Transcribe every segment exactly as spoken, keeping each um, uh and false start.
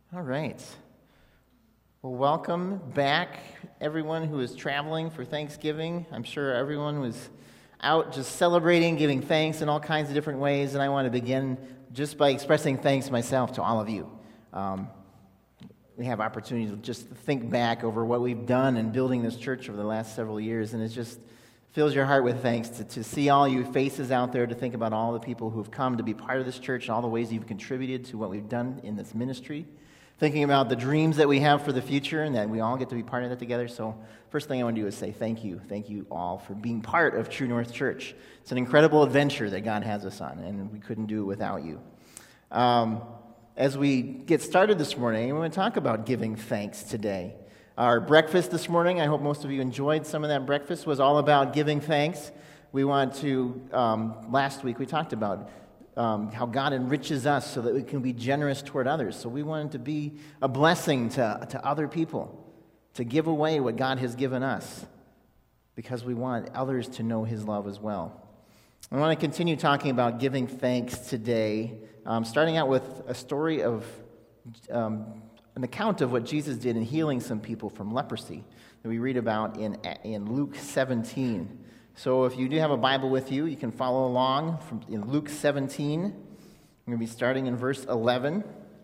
All right. Well, welcome back, everyone who is traveling for Thanksgiving. I'm sure everyone was out just celebrating, giving thanks in all kinds of different ways, and I want to begin just by expressing thanks myself to all of you. Um, we have opportunity to just think back over what we've done in building this church over the last several years, and it just fills your heart with thanks to, to see all you faces out there, to think about all the people who've come to be part of this church and all the ways you've contributed to what we've done in this ministry. Thinking about the dreams that we have for the future and that we all get to be part of that together. So first thing I want to do is say thank you. Thank you all for being part of True North Church. It's an incredible adventure that God has us on, and we couldn't do it without you. Um, as we get started this morning, we want to talk about giving thanks today. Our breakfast this morning, I hope most of you enjoyed some of that breakfast, was all about giving thanks. We want to, um, last week we talked about Um, how God enriches us so that we can be generous toward others. So we wanted to be a blessing to, to other people, to give away what God has given us, because we want others to know His love as well. I want to continue talking about giving thanks today, um, starting out with a story of um, an account of what Jesus did in healing some people from leprosy that we read about in, in Luke seventeen. So if you do have a Bible with you, you can follow along from in Luke seventeen. I'm going to be starting in verse eleven.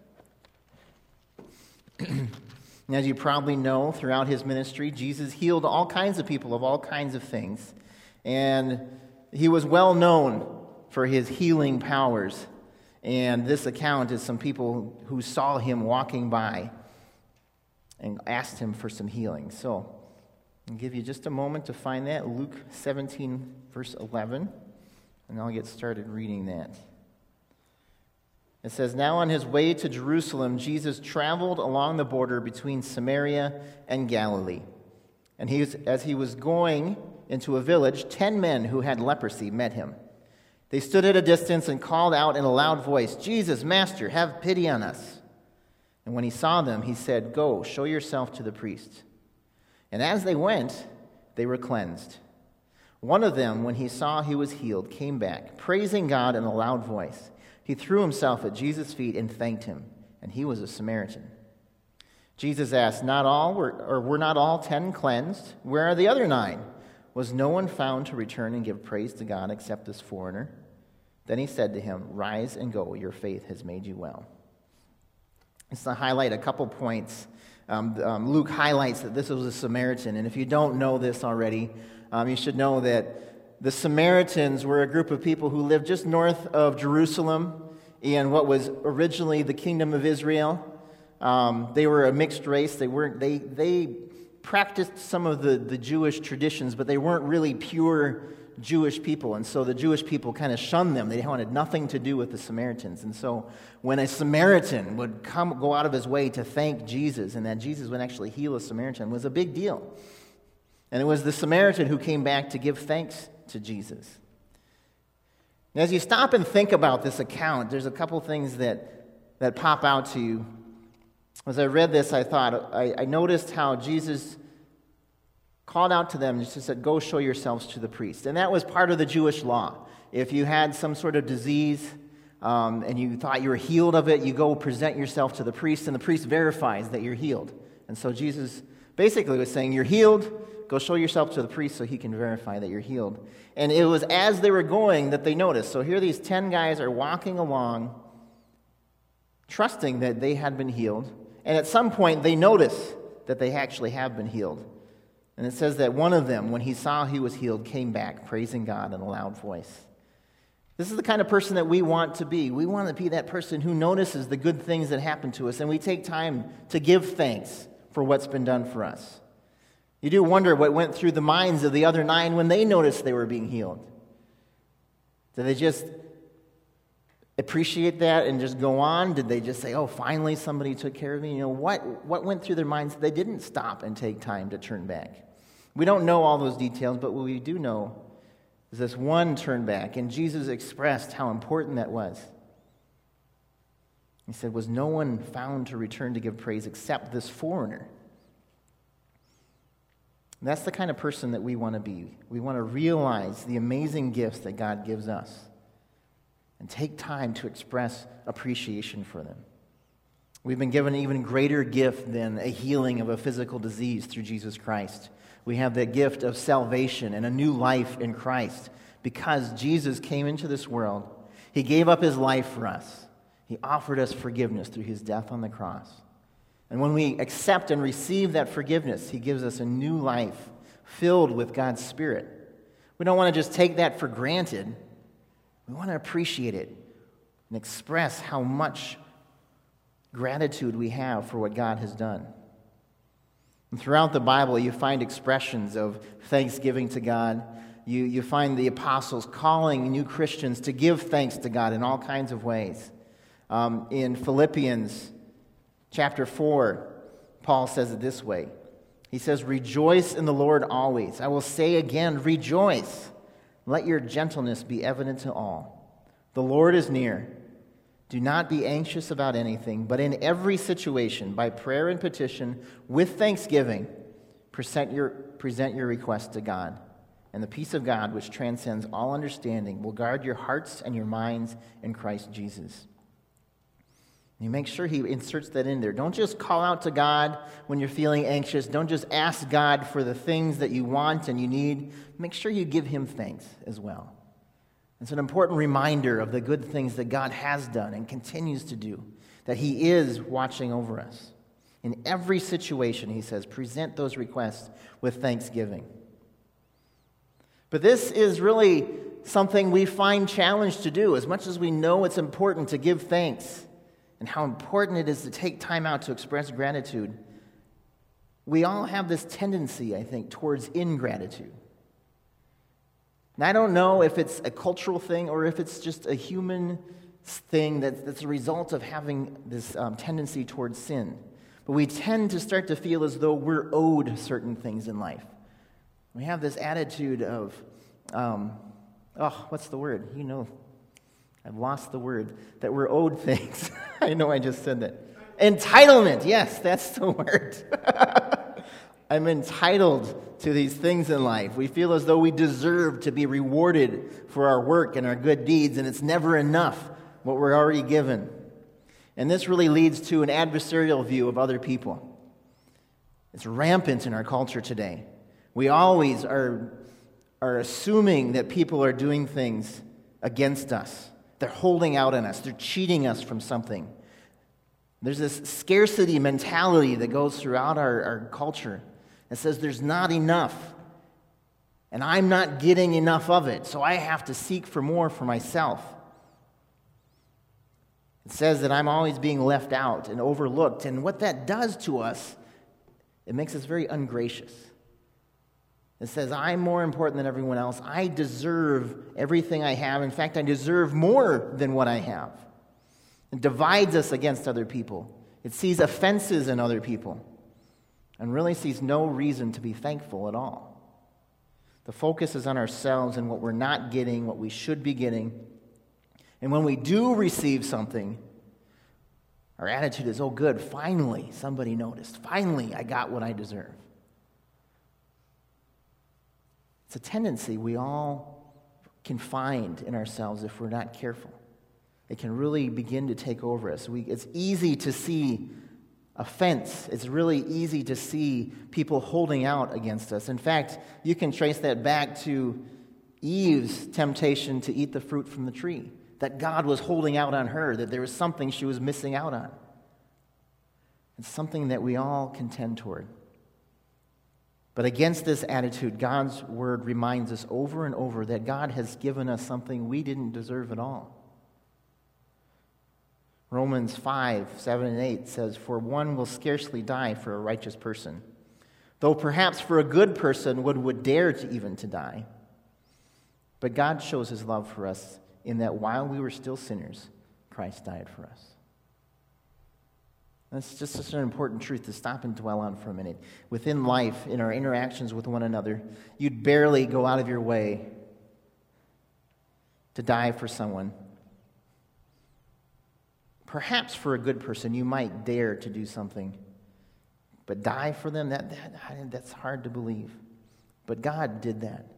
And as you probably know, throughout his ministry, Jesus healed all kinds of people of all kinds of things. And he was well known for his healing powers. And this account is some people who saw him walking by and asked him for some healing. So I'll give you just a moment to find that, Luke seventeen, verse eleven, and I'll get started reading that. It says, "Now on his way to Jerusalem, Jesus traveled along the border between Samaria and Galilee. And he was, as he was going into a village, ten men who had leprosy met him. They stood at a distance and called out in a loud voice, 'Jesus, Master, have pity on us.' And when he saw them, he said, 'Go, show yourself to the priest.' And as they went, they were cleansed. One of them, when he saw he was healed, came back, praising God in a loud voice. He threw himself at Jesus' feet and thanked him, and he was a Samaritan. Jesus asked, Not all were, or were not all ten cleansed? Where are the other nine? Was no one found to return and give praise to God except this foreigner?' Then he said to him, 'Rise and go, your faith has made you well.'" Just to highlight a couple points. Um, um, Luke highlights that this was a Samaritan, and if you don't know this already, um, you should know that the Samaritans were a group of people who lived just north of Jerusalem in what was originally the kingdom of Israel. Um, they were a mixed race. They weren't. They they practiced some of the, the Jewish traditions, but they weren't really pure Jewish people, and so the Jewish people kind of shunned them. They wanted nothing to do with the Samaritans. And so when a Samaritan would come, go out of his way to thank Jesus, and that Jesus would actually heal a Samaritan, was a big deal. And it was the Samaritan who came back to give thanks to Jesus. And as you stop and think about this account, there's a couple things that, that pop out to you. As I read this, I thought, I, I noticed how Jesus called out to them and just said, "Go show yourselves to the priest." And that was part of the Jewish law. If you had some sort of disease um, and you thought you were healed of it, you go present yourself to the priest, and the priest verifies that you're healed. And so Jesus basically was saying, you're healed, go show yourself to the priest so he can verify that you're healed. And it was as they were going that they noticed. So here these ten guys are walking along, trusting that they had been healed. And at some point, they notice that they actually have been healed. And it says that one of them, when he saw he was healed, came back, praising God in a loud voice. This is the kind of person that we want to be. We want to be that person who notices the good things that happen to us, and we take time to give thanks for what's been done for us. You do wonder what went through the minds of the other nine when they noticed they were being healed. Did they just appreciate that and just go on? Did they just say, "Oh, finally somebody took care of me"? You know, what, what went through their minds that they didn't stop and take time to turn back? We don't know all those details, but what we do know is this one turn back, and Jesus expressed how important that was. He said, "Was no one found to return to give praise except this foreigner?" And that's the kind of person that we want to be. We want to realize the amazing gifts that God gives us and take time to express appreciation for them. We've been given an even greater gift than a healing of a physical disease through Jesus Christ. We have the gift of salvation and a new life in Christ because Jesus came into this world. He gave up his life for us. He offered us forgiveness through his death on the cross. And when we accept and receive that forgiveness, he gives us a new life filled with God's Spirit. We don't want to just take that for granted. We want to appreciate it and express how much gratitude we have for what God has done. And throughout the Bible, you find expressions of thanksgiving to God. You, you find the apostles calling new Christians to give thanks to God in all kinds of ways. Um, in Philippians chapter four, Paul says it this way. He says, "Rejoice in the Lord always. I will say again, rejoice. Let your gentleness be evident to all. The Lord is near. Do not be anxious about anything, but in every situation, by prayer and petition, with thanksgiving, present your, present your requests to God. And the peace of God, which transcends all understanding, will guard your hearts and your minds in Christ Jesus." You make sure he inserts that in there. Don't just call out to God when you're feeling anxious. Don't just ask God for the things that you want and you need. Make sure you give him thanks as well. It's an important reminder of the good things that God has done and continues to do, that he is watching over us. In every situation, he says, present those requests with thanksgiving. But this is really something we find challenged to do. As much as we know it's important to give thanks and how important it is to take time out to express gratitude, we all have this tendency, I think, towards ingratitude. And I don't know if it's a cultural thing or if it's just a human thing that's, that's a result of having this um, tendency towards sin. But we tend to start to feel as though we're owed certain things in life. We have this attitude of, um, oh, what's the word? You know, I've lost the word, that we're owed things. I know I just said that. Entitlement, yes, that's the word. I'm entitled to these things in life. We feel as though we deserve to be rewarded for our work and our good deeds, and it's never enough what we're already given. And this really leads to an adversarial view of other people. It's rampant in our culture today. We always are, are assuming that people are doing things against us. They're holding out on us. They're cheating us from something. There's this scarcity mentality that goes throughout our, our culture that says there's not enough, and I'm not getting enough of it, so I have to seek for more for myself. It says that I'm always being left out and overlooked, and what that does to us, it makes us very ungracious. It says, I'm more important than everyone else. I deserve everything I have. In fact, I deserve more than what I have. It divides us against other people. It sees offenses in other people and really sees no reason to be thankful at all. The focus is on ourselves and what we're not getting, what we should be getting. And when we do receive something, our attitude is, oh good, finally somebody noticed. Finally I got what I deserve. It's a tendency we all can find in ourselves if we're not careful. It can really begin to take over us. We, it's easy to see offense. It's really easy to see people holding out against us. In fact, you can trace that back to Eve's temptation to eat the fruit from the tree, that God was holding out on her, that there was something she was missing out on. It's something that we all can tend toward. But against this attitude, God's word reminds us over and over that God has given us something we didn't deserve at all. Romans five, seven, and eight says, "For one will scarcely die for a righteous person, though perhaps for a good person one would dare to even to die. But God shows his love for us in that while we were still sinners, Christ died for us." That's just such an important truth to stop and dwell on for a minute. Within life, in our interactions with one another, you'd barely go out of your way to die for someone. Perhaps for a good person, you might dare to do something. But die for them, that, that that's hard to believe. But God did that,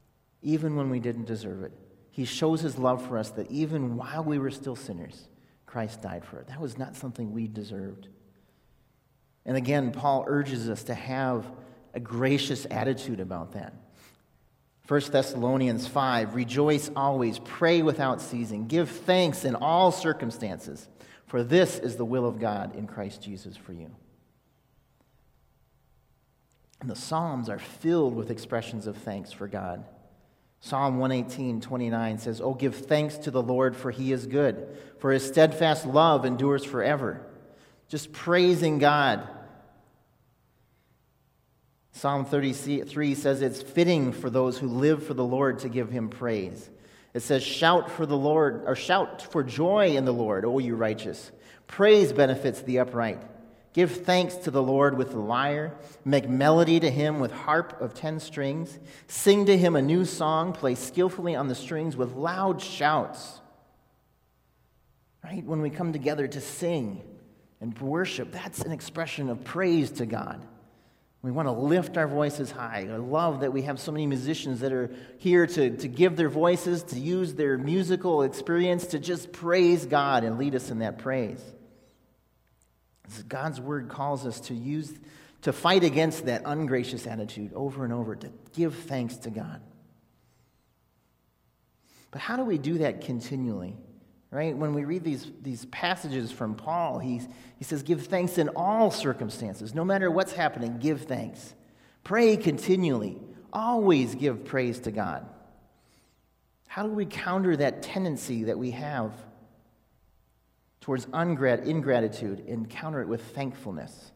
even when we didn't deserve it. He shows his love for us that even while we were still sinners, Christ died for it. That was not something we deserved. And again, Paul urges us to have a gracious attitude about that. First Thessalonians five, rejoice always, pray without ceasing, give thanks in all circumstances, for this is the will of God in Christ Jesus for you. And the Psalms are filled with expressions of thanks for God. Psalm one eighteen, twenty-nine says, "Oh, give thanks to the Lord, for he is good, for his steadfast love endures forever." Just praising God. Psalm thirty-three says it's fitting for those who live for the Lord to give him praise. It says, "Shout for the Lord, or shout for joy in the Lord, O you righteous. Praise benefits the upright. Give thanks to the Lord with the lyre. Make melody to him with harp of ten strings. Sing to him a new song. Play skillfully on the strings with loud shouts." Right? When we come together to sing and worship, that's an expression of praise to God. We want to lift our voices high. I love that we have so many musicians that are here to, to give their voices, to use their musical experience to just praise God and lead us in that praise. God's word calls us to use, to fight against that ungracious attitude over and over, to give thanks to God. But how do we do that continually? Right? When we read these, these passages from Paul, he's, he says, give thanks in all circumstances. No matter what's happening, give thanks. Pray continually. Always give praise to God. How do we counter that tendency that we have towards ungrat- ingratitude and counter it with thankfulness?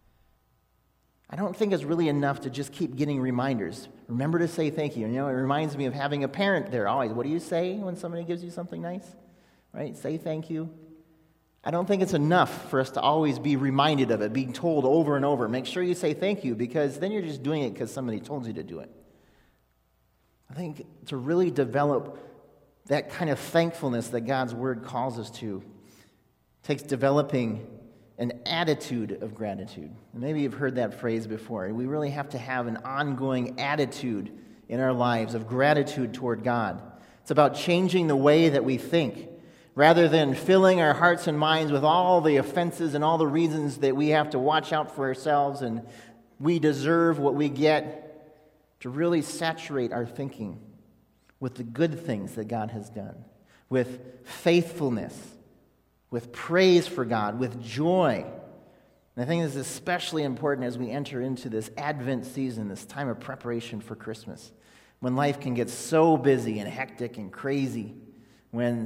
I don't think it's really enough to just keep getting reminders. Remember to say thank you. You know, it reminds me of having a parent there always. What do you say when somebody gives you something nice? Right? Say thank you. I don't think it's enough for us to always be reminded of it, being told over and over. Make sure you say thank you, because then you're just doing it because somebody told you to do it. I think to really develop that kind of thankfulness that God's word calls us to takes developing an attitude of gratitude. And maybe you've heard that phrase before. We really have to have an ongoing attitude in our lives of gratitude toward God. It's about changing the way that we think. Rather than filling our hearts and minds with all the offenses and all the reasons that we have to watch out for ourselves and we deserve what we get, to really saturate our thinking with the good things that God has done, with faithfulness, with praise for God, with joy. And I think this is especially important as we enter into this Advent season, this time of preparation for Christmas, when life can get so busy and hectic and crazy, when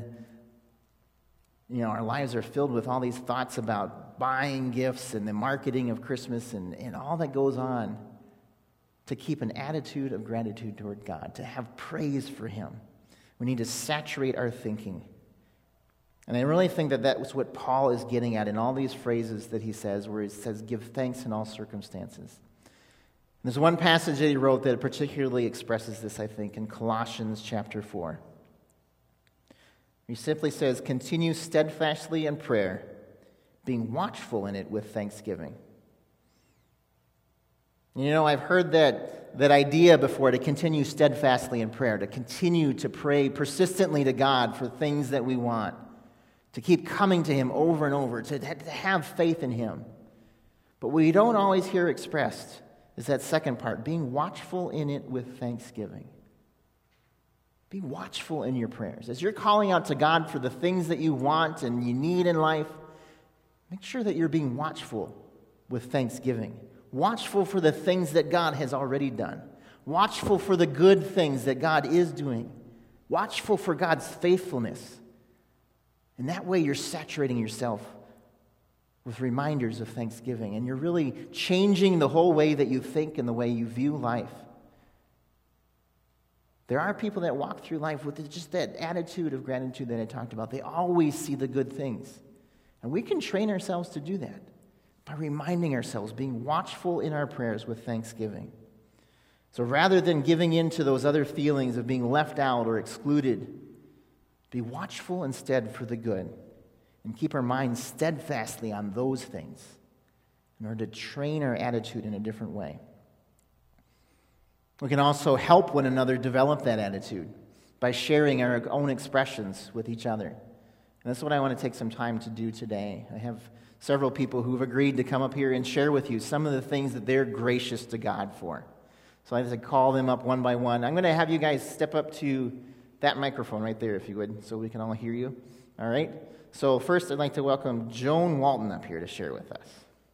you know, our lives are filled with all these thoughts about buying gifts and the marketing of Christmas and, and all that goes on. To keep an attitude of gratitude toward God, to have praise for him, we need to saturate our thinking. And I really think that that's what Paul is getting at in all these phrases that he says, where he says, give thanks in all circumstances. And there's one passage that he wrote that particularly expresses this, I think, in Colossians chapter four. He simply says, continue steadfastly in prayer, being watchful in it with thanksgiving. You know, I've heard that, that idea before, to continue steadfastly in prayer, to continue to pray persistently to God for things that we want, to keep coming to him over and over, to, to have faith in him. But what we don't always hear expressed is that second part, being watchful in it with thanksgiving. Be watchful in your prayers. As you're calling out to God for the things that you want and you need in life, make sure that you're being watchful with thanksgiving. Watchful for the things that God has already done. Watchful for the good things that God is doing. Watchful for God's faithfulness. And that way you're saturating yourself with reminders of thanksgiving. And you're really changing the whole way that you think and the way you view life. There are people that walk through life with just that attitude of gratitude that I talked about. They always see the good things. And we can train ourselves to do that by reminding ourselves, being watchful in our prayers with thanksgiving. So rather than giving in to those other feelings of being left out or excluded, be watchful instead for the good and keep our minds steadfastly on those things in order to train our attitude in a different way. We can also help one another develop that attitude by sharing our own expressions with each other. And that's what I want to take some time to do today. I have several people who've agreed to come up here and share with you some of the things that they're gracious to God for. So I have to call them up one by one. I'm going to have you guys step up to that microphone right there, if you would, so we can all hear you. All right? So first, I'd like to welcome Joan Walton up here to share with us.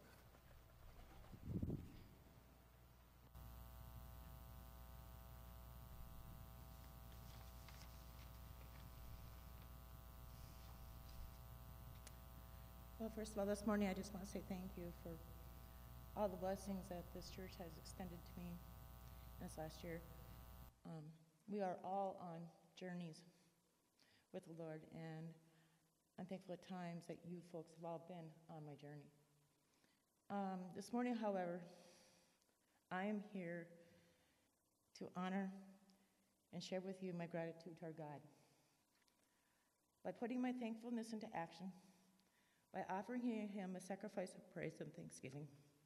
Well, first of all, this morning I just want to say thank you for all the blessings that this church has extended to me this last year. Um, we are all on journeys with the Lord, and I'm thankful at times that you folks have all been on my journey. Um, this morning, however, I am here to honor and share with you my gratitude to our God. By putting my thankfulness into action, by offering him a sacrifice of praise and thanksgiving.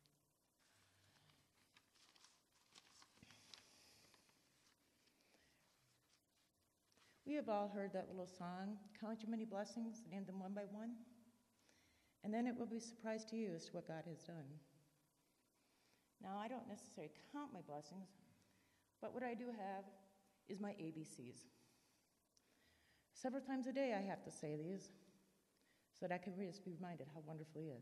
We have all heard that little song, count your many blessings, name them one by one, and then it will be a surprise to you as to what God has done. Now, I don't necessarily count my blessings, but what I do have is my A B Cs. Several times a day I have to say these, so that I can just be reminded how wonderful he is.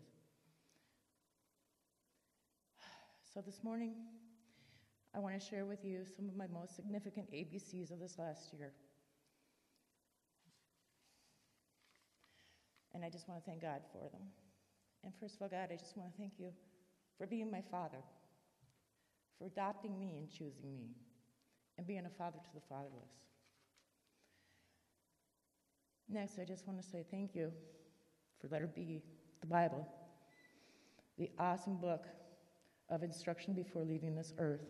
So this morning, I want to share with you some of my most significant A B Cs of this last year. And I just want to thank God for them. And first of all, God, I just want to thank you for being my father, for adopting me and choosing me, and being a father to the fatherless. Next, I just want to say thank you for letter B, the Bible, the awesome book of instruction before leaving this earth.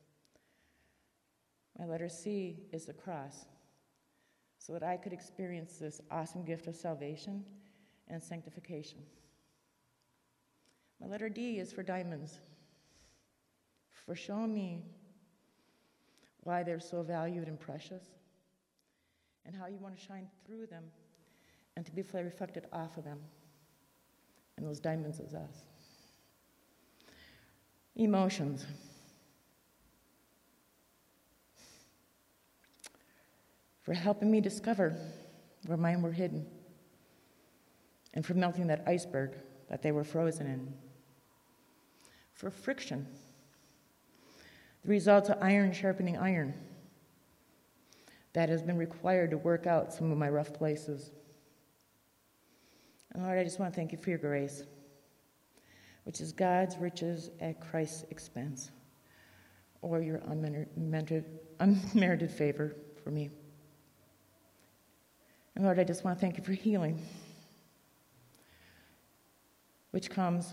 My letter C is the cross, so that I could experience this awesome gift of salvation and sanctification. My letter D is for diamonds, for showing me why they're so valued and precious, and how you want to shine through them and to be reflected off of them. And those diamonds is us. Emotions. For helping me discover where mine were hidden, and for melting that iceberg that they were frozen in. For friction. The results of iron sharpening iron that has been required to work out some of my rough places. And Lord, I just want to thank you for your grace, which is God's riches at Christ's expense, or your unmerited, unmerited favor for me. And Lord, I just want to thank you for healing, which comes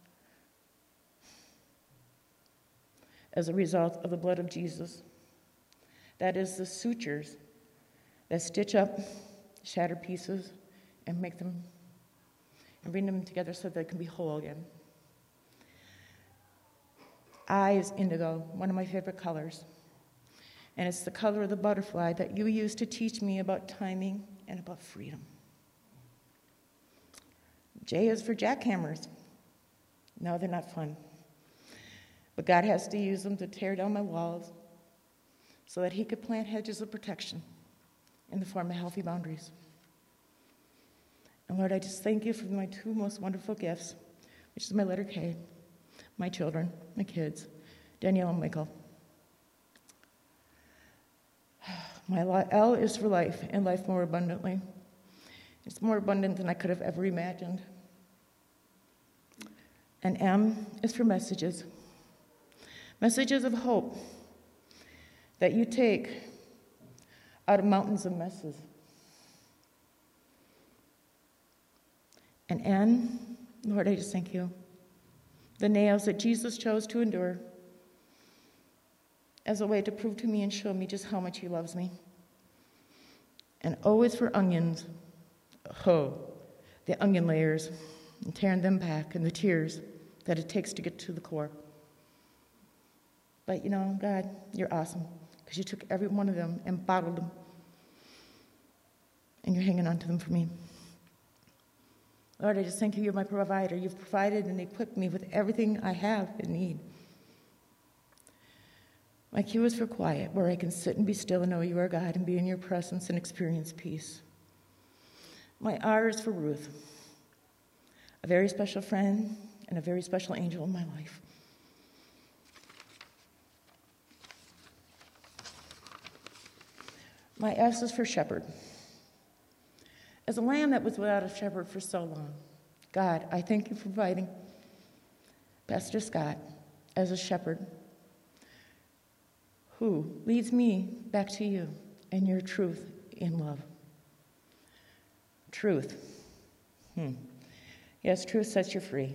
as a result of the blood of Jesus. That is the sutures that stitch up shattered pieces and make them and bring them together so they can be whole again. I is indigo, one of my favorite colors. And it's the color of the butterfly that you used to teach me about timing and about freedom. J is for jackhammers. No, they're not fun. But God has to use them to tear down my walls so that he could plant hedges of protection in the form of healthy boundaries. And Lord, I just thank you for my two most wonderful gifts, which is my letter K, my children, my kids, Danielle and Michael. My L is for life, and life more abundantly. It's more abundant than I could have ever imagined. And M is for messages. Messages of hope that you take out of mountains of messes. And N, Lord, I just thank you. The nails that Jesus chose to endure as a way to prove to me and show me just how much he loves me. And O is for onions. Oh, the onion layers, and tearing them back, and the tears that it takes to get to the core. But you know, God, you're awesome, because you took every one of them and bottled them, and you're hanging on to them for me. Lord, I just thank you, you're my provider. You've provided and equipped me with everything I have and need. My Q is for quiet, where I can sit and be still and know you are God and be in your presence and experience peace. My R is for Ruth, a very special friend and a very special angel in my life. My S is for shepherd. As a lamb that was without a shepherd for so long, God, I thank you for providing Pastor Scott as a shepherd who leads me back to you and your truth in love. Truth. Hmm. Yes, truth sets you free.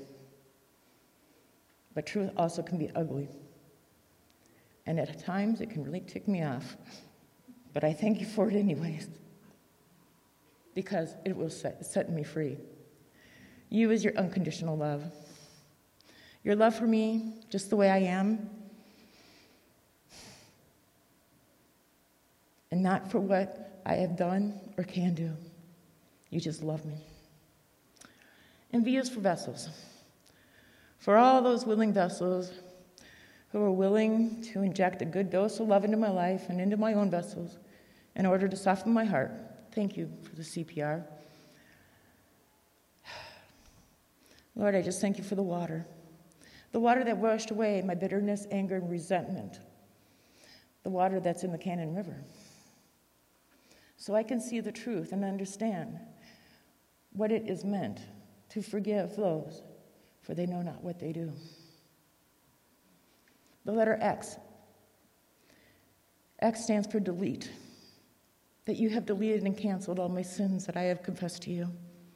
But truth also can be ugly. And at times it can really tick me off. But I thank you for it anyways, because it will set, set me free. You is your unconditional love. Your love for me, just the way I am, and not for what I have done or can do. You just love me. And V is for vessels. For all those willing vessels who are willing to inject a good dose of love into my life and into my own vessels in order to soften my heart, thank you for the C P R. Lord, I just thank you for the water. The water that washed away my bitterness, anger, and resentment. The water that's in the Cannon River. So I can see the truth and understand what it is meant to forgive those, for they know not what they do. The letter X. X stands for delete. That you have deleted and canceled all my sins that I have confessed to you.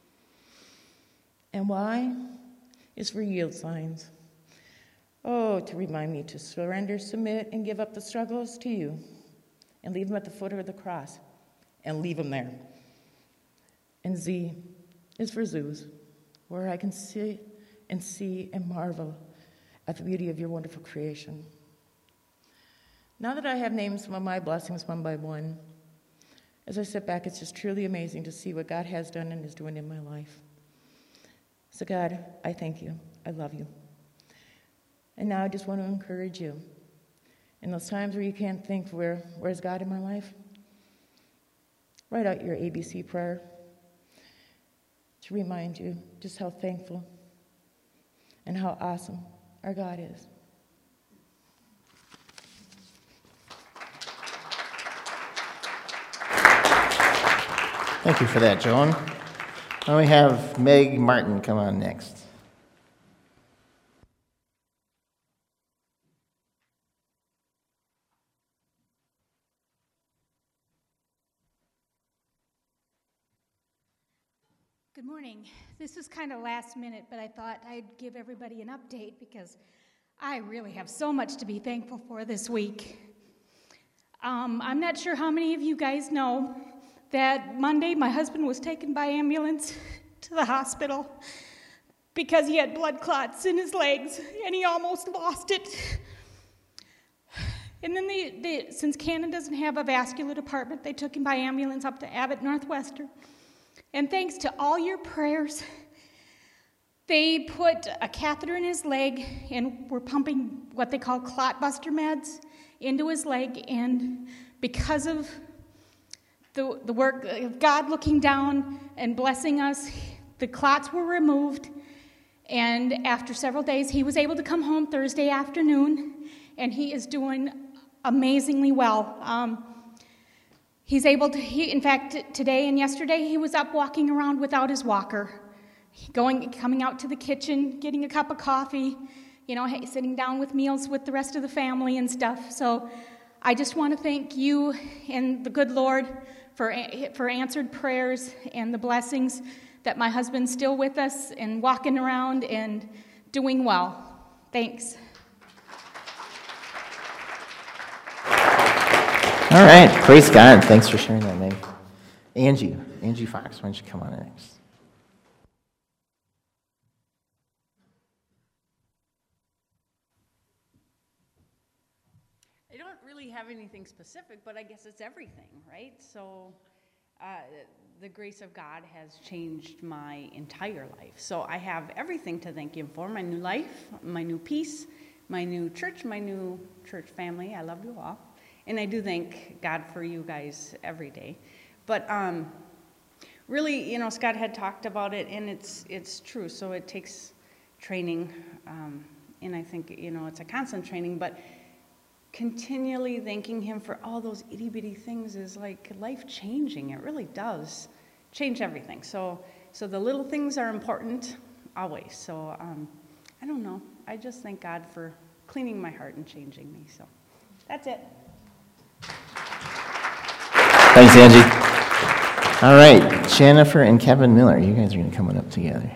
And Y is for yield signs. Oh, to remind me to surrender, submit, and give up the struggles to you, and leave them at the foot of the cross, and leave them there. And Z is for zoos, where I can sit and see and marvel at the beauty of your wonderful creation. Now that I have named some of my blessings one by one, as I sit back, it's just truly amazing to see what God has done and is doing in my life. So God, I thank you. I love you. And now I just want to encourage you. In those times where you can't think, where, where's God in my life? Write out your A B C prayer to remind you just how thankful and how awesome our God is. Thank you for that, Joan. Now we have Meg Martin come on next. Good morning. This was kind of last minute, but I thought I'd give everybody an update because I really have so much to be thankful for this week. Um, I'm not sure how many of you guys know that Monday my husband was taken by ambulance to the hospital because he had blood clots in his legs and he almost lost it. And then they, they, since Cannon doesn't have a vascular department, they took him by ambulance up to Abbott Northwestern. And thanks to all your prayers, they put a catheter in his leg and were pumping what they call clot buster meds into his leg. And because of the, the work of God looking down and blessing us, the clots were removed. And after several days, he was able to come home Thursday afternoon, and he is doing amazingly well. Um, He's able to, he, in fact, today and yesterday, he was up walking around without his walker, going, coming out to the kitchen, getting a cup of coffee, you know, sitting down with meals with the rest of the family and stuff. So I just want to thank you and the good Lord for, for answered prayers and the blessings that my husband's still with us and walking around and doing well. Thanks. All right, praise God. Thanks for sharing that, Meg. Angie, Angie Fox, why don't you come on next? I don't really have anything specific, but I guess it's everything, right? So uh, the grace of God has changed my entire life. So I have everything to thank Him for: my new life, my new peace, my new church, my new church family. I love you all. And I do thank God for you guys every day. But um, really, you know, Scott had talked about it, and it's it's true. So it takes training, um, and I think, you know, it's a constant training, but continually thanking Him for all those itty-bitty things is like life-changing. It really does change everything. So so the little things are important always. So um, I don't know. I just thank God for cleaning my heart and changing me. So that's it. Thanks, Angie. All right, Jennifer and Kevin Miller, you guys are going to come on up together.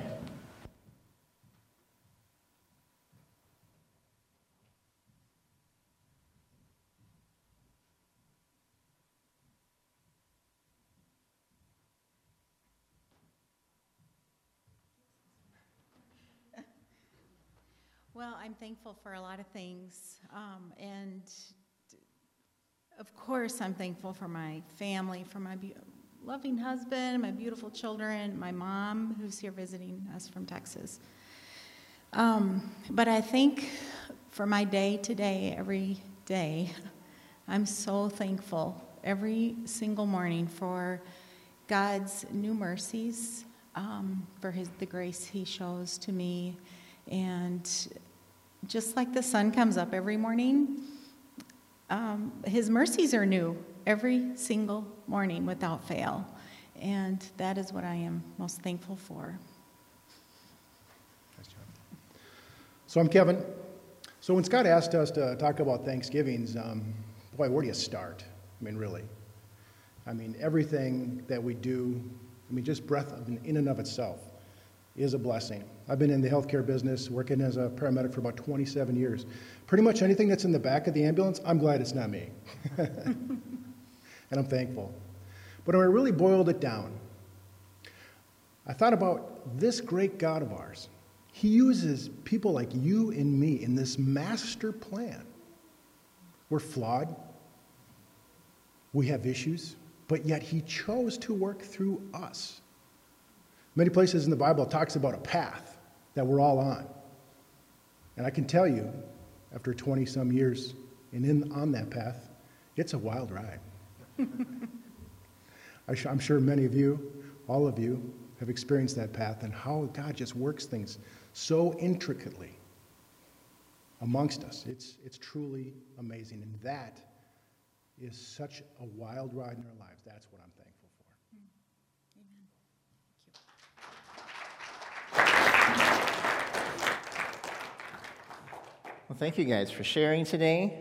Well, I'm thankful for a lot of things, um, and of course I'm thankful for my family, for my be- loving husband, my beautiful children, my mom who's here visiting us from Texas. Um, but I think for my day to day, every day, I'm so thankful every single morning for God's new mercies, um, for his the grace He shows to me. And just like the sun comes up every morning, um, His mercies are new every single morning without fail. And that is what I am most thankful for. So I'm Kevin. So when Scott asked us to talk about Thanksgivings, um, boy, where do you start? I mean, really. I mean, everything that we do, I mean, just breath of, in and of itself is a blessing. I've been in the healthcare business, working as a paramedic for about twenty-seven years. Pretty much anything that's in the back of the ambulance, I'm glad it's not me. And I'm thankful. But when I really boiled it down, I thought about this great God of ours. He uses people like you and me in this master plan. We're flawed. We have issues, but yet He chose to work through us. Many places in the Bible it talks about a path that we're all on. And I can tell you, after twenty-some years and in on that path, it's a wild ride. I'm sure many of you, all of you, have experienced that path and how God just works things so intricately amongst us. It's, it's truly amazing. And that is such a wild ride in our lives. That's what I'm thankful for. Well, thank you guys for sharing today.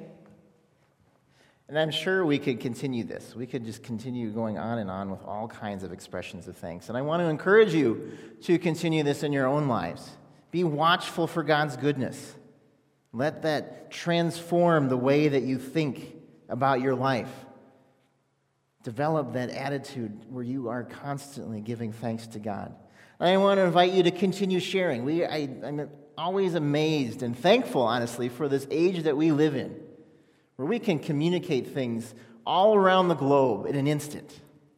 And I'm sure we could continue this. We could just continue going on and on with all kinds of expressions of thanks. And I want to encourage you to continue this in your own lives. Be watchful for God's goodness. Let that transform the way that you think about your life. Develop that attitude where you are constantly giving thanks to God. I want to invite you to continue sharing. We, I, I'm always amazed and thankful, honestly, for this age that we live in, where we can communicate things all around the globe in an instant.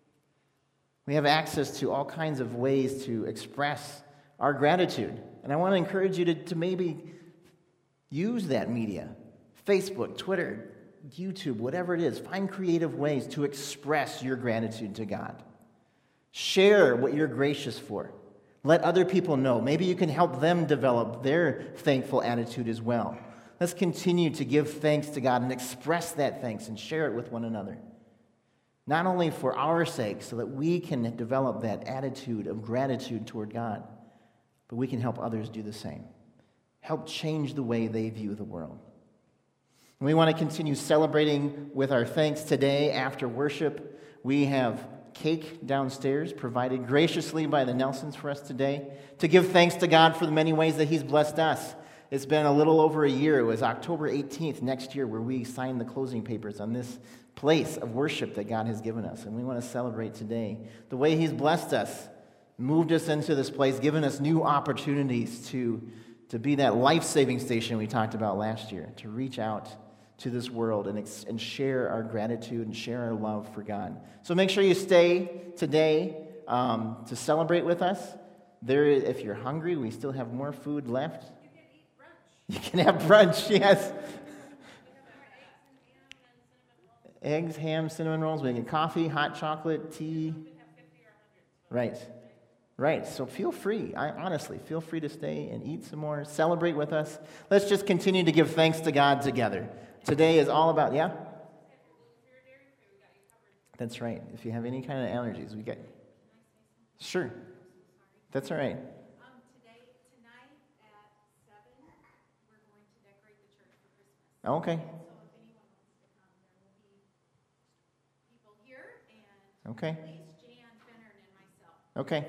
We have access to all kinds of ways to express our gratitude. And I want to encourage you to, to maybe use that media. Facebook, Twitter, YouTube, whatever it is. Find creative ways to express your gratitude to God. Share what you're gracious for. Let other people know. Maybe you can help them develop their thankful attitude as well. Let's continue to give thanks to God and express that thanks and share it with one another. Not only for our sake, so that we can develop that attitude of gratitude toward God, but we can help others do the same. Help change the way they view the world. And we want to continue celebrating with our thanks today after worship. We have cake downstairs provided graciously by the Nelsons for us today to give thanks to God for the many ways that He's blessed us. It's been a little over a year. It was October eighteenth next year where we signed the closing papers on this place of worship that God has given us. And we want to celebrate today the way He's blessed us, moved us into this place, given us new opportunities to, to be that life-saving station we talked about last year, to reach out to this world and, and share our gratitude and share our love for God. So make sure you stay today um, to celebrate with us. There, is, if you're hungry, we still have more food left. You can have brunch, yes. Eggs, ham, cinnamon rolls. We can get coffee, hot chocolate, tea. Right. Right. So feel free. I, honestly, feel free to stay and eat some more. Celebrate with us. Let's just continue to give thanks to God together. Today is all about, yeah? That's right. If you have any kind of allergies, we get. Sure. That's all right. Okay. Okay. Okay.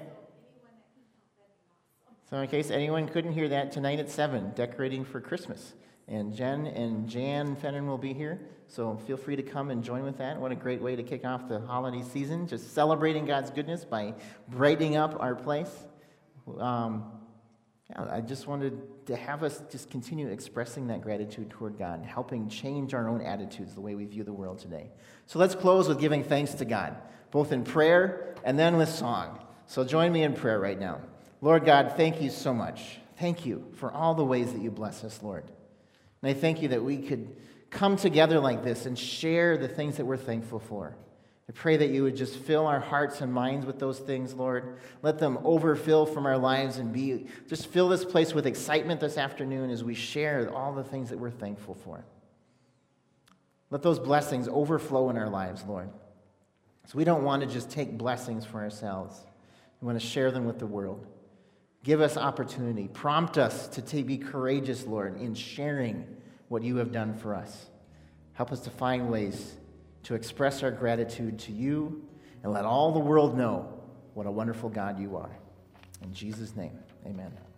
So in case anyone couldn't hear that, tonight at seven, decorating for Christmas. And Jen and Jan Fennon will be here, so feel free to come and join with that. What a great way to kick off the holiday season, just celebrating God's goodness by brightening up our place. Um, yeah, I just wanted to have us just continue expressing that gratitude toward God, helping change our own attitudes, the way we view the world today. So let's close with giving thanks to God, both in prayer and then with song. So join me in prayer right now. Lord God, thank you so much. Thank you for all the ways that you bless us, Lord. And I thank you that we could come together like this and share the things that we're thankful for. I pray that you would just fill our hearts and minds with those things, Lord. Let them overfill from our lives and be just fill this place with excitement this afternoon as we share all the things that we're thankful for. Let those blessings overflow in our lives, Lord. So we don't want to just take blessings for ourselves. We want to share them with the world. Give us opportunity. Prompt us to t- be courageous, Lord, in sharing what you have done for us. Help us to find ways to express our gratitude to you and let all the world know what a wonderful God you are. In Jesus' name, amen.